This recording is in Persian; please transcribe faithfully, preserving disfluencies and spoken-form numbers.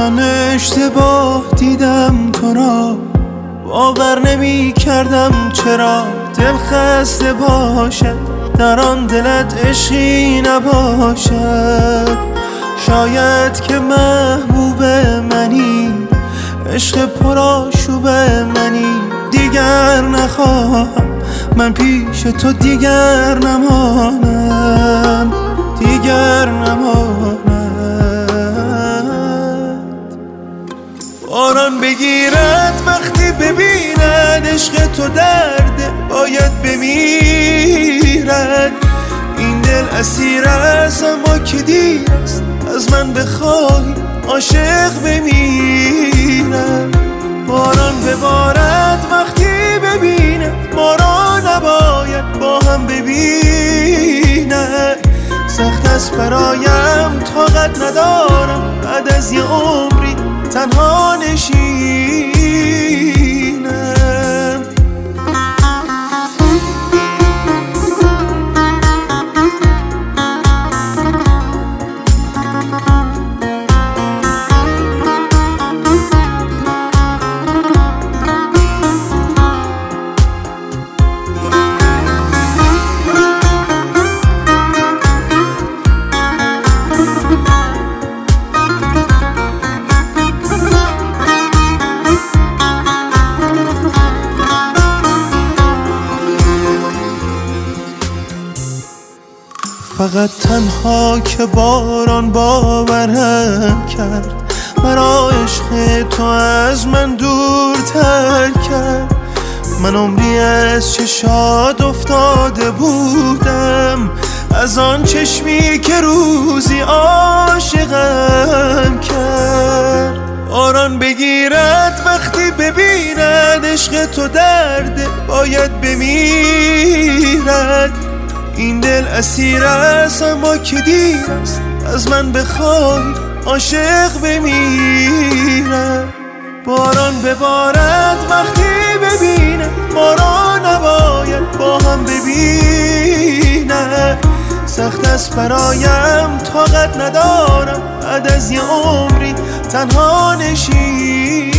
من اشتباه دیدم تو را، باور نمی کردم چرا دل خسته باشد در آن دلت عشقی نباشد. شاید که محبوب منی، عشق پرآشوب منی، دیگر نخواهم من پیش تو دیگر نمانم، دیگر نمانم. باران بگیرد وقتی ببیند عشق تو درده باید بمیرد. این دل اسیر است اما که دیر است از من بخواهی عاشق بمیرم. باران ببارد وقتی ببیند ما را نباید با هم ببیند. سخت است برایم طاقت ندارم بعد از یه عمری تنها نشینم. فقط تنها که باران باورم کرد، مرا عشق تو از من دورتر کرد. من عمری از چشات افتاده بودم، از آن چشمی که روزی عاشقم کرد. باران بگیرد وقتی ببیند عشق تو درده باید بمیرد. این دل اسیر است اما که دیر است از من بخوای عاشق بمیرم. باران ببارد وقتی ببینه ما را نباید با هم ببینه. سخت است برایم طاقت ندارم بعد از یه عمری تنها نشینم.